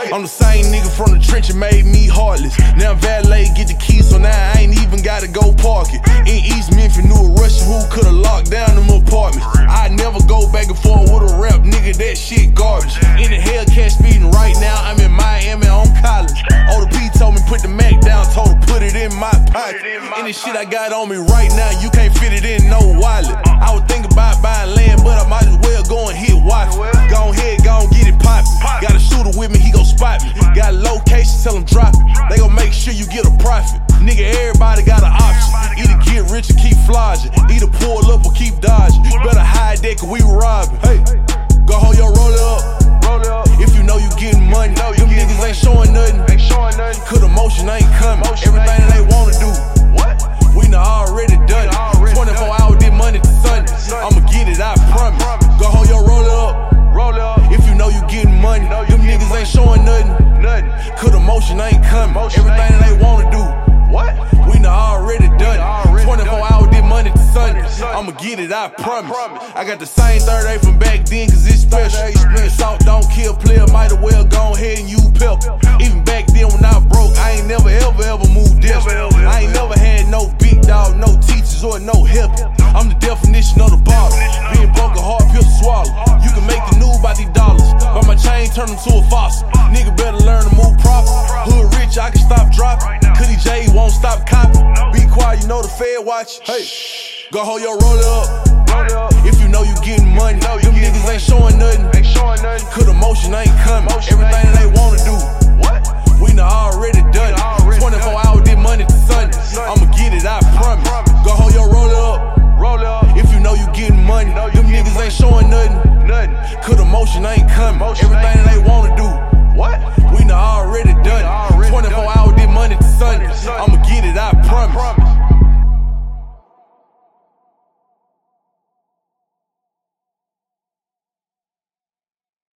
I'm the same nigga from the trench and made me heartless. Now valet get the keys, so now I ain't even gotta go park it. In East Memphis, knew a Russian who could've locked down them apartments. I never go back and forth with a rap nigga, that shit garbage. In the Hellcat speeding right now, I'm in Miami on college. Older P told me put the Mac down, told her put it in my pocket. Any shit I got on me right now, you can't fit it in no wallet. I was thinking about buying land, but I might as well go and hit wife. Go ahead, go and get it poppin'. Got a shooter with me, he gon' spot me. Got a location, tell him drop it. They gon' make sure you get a profit. Nigga, everybody got an option. Either get rich or keep flogging. Either pull up or keep dodging. Better hide that cause we robbing. Hey, go hold your roller up. If you know you getting money, them niggas ain't showing nothing. Cause the motion ain't coming. Everything that they wanna do, we done already done it. 24 hours, did money to Sunday. I'ma get it, I promise. Go hold your roller up. If you know you getting money, them niggas ain't showing nothing. Cause the motion ain't coming. Everything that they wanna do, we done already done it. 24 hours, did money to Sunday. I'ma get it, I promise. I got the same 38 from back then, cause it's special. Salt don't kill, player, might as well go ahead and use pepper. Even back then when I broke, I ain't never ever moved desperate. I ain't never had no big dog, no teachers or no help. I'm the definition of the baller. Being broke a hard pill to swallow. You can make the news about these dollars, but my chain turn them to a fossil. Nigga better learn to move proper. Hood rich, I can stop dropping. Cuddy J won't stop copying. Be quiet, you know the Fed watch. Hey, go hold your roller up. If you know you getting money, them niggas ain't showing nothing. Cause the motion ain't coming. Everything that they wanna do, we done